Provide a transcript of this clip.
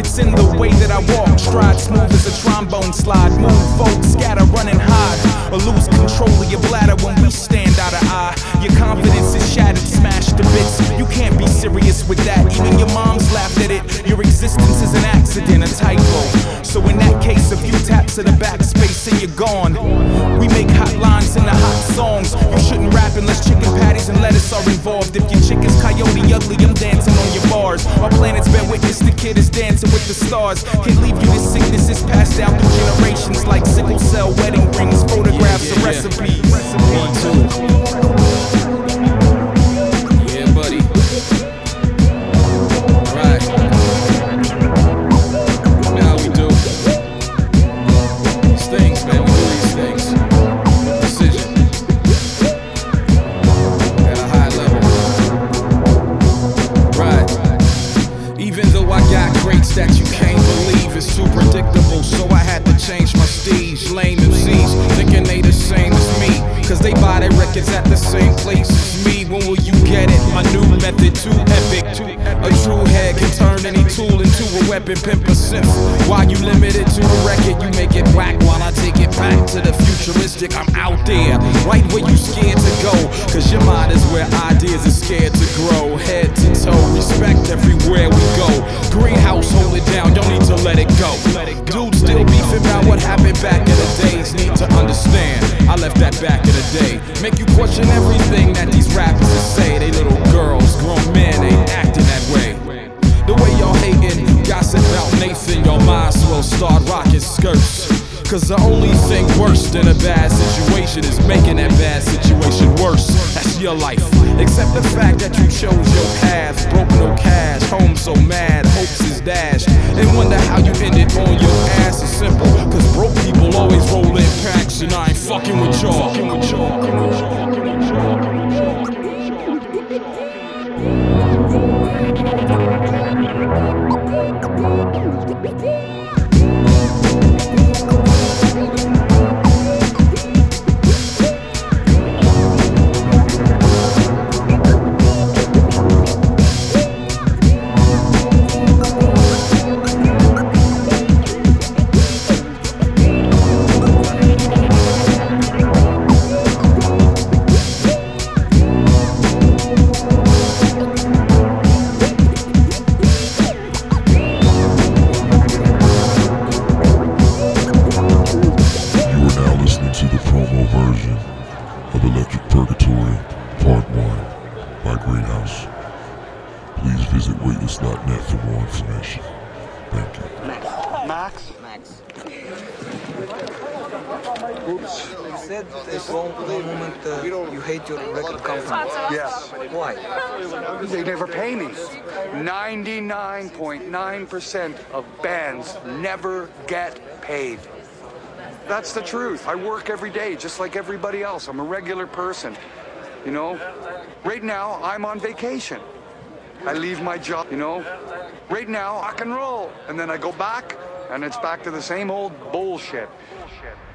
It's in the way that I walk, stride smooth as a trombone slide. Move, fold, scatter, run and hide, or lose control of your bladder when we stand eye to eye. Your confidence is shattered, smashed to bits. You can't be serious with that. Even your mom's laughed at it. Your existence is an accident, a typo. So in that case, a few taps of the backspace and you're gone. We make hot lines into hot songs. You shouldn't rap unless chicken patties and lettuce are involved. If your chick is coyote ugly, I'm dancing on your bars. Our planet's bear witness, the kid is dancing with the stars. Can't leave you, this sickness is passed down through generations, like sickle cell, wedding rings, photographs, and recipes. One, two. Yeah, buddy. Right. Now we do these things, man. We do these things with precision at a high level. Right. Even though I got greats that you can't believe, it's too predictable, so I had to change my stage. Lame MCs thinking they the same as me, cause they buy their records at the same place as me. When will you get it? My new method, too epic. A true head can turn any tool into a weapon, pimp a synth. While you limit it to a record, you make it whack while I take it back to the futuristic. I'm out there, right where you scared to go, cause your mind is where ideas are scared to grow. Head to toe, respect everywhere we go. Greenhouse, hold it down, don't need to let it go. Dudes still beefing about what happened back in the days. Need to understand, I left that back in the day. Make you question everything that these rappers say. They little girls, grown men ain't acting that way. The way y'all hating, gossip about Nathan, y'all might as well start rocking skirts. Cause the only thing worse than a bad situation is making that bad situation worse. That's your life, except the fact that you chose your path. Broke no cash, home so mad, hopes is dashed. And wonder how you ended on your ass. Is simple, cause broke people always roll in packs. And I ain't fucking with y'all. Please visit weightless.net for more information. Thank you. Max? Oops. You said there's one moment you hate your record company. Yes. Why? They never pay me. 99.9% of bands never get paid. That's the truth. I work every day just like everybody else. I'm a regular person. You know? Right now, I'm on vacation. I leave my job, you know? Right now, rock and roll. And then I go back, and it's back to the same old bullshit.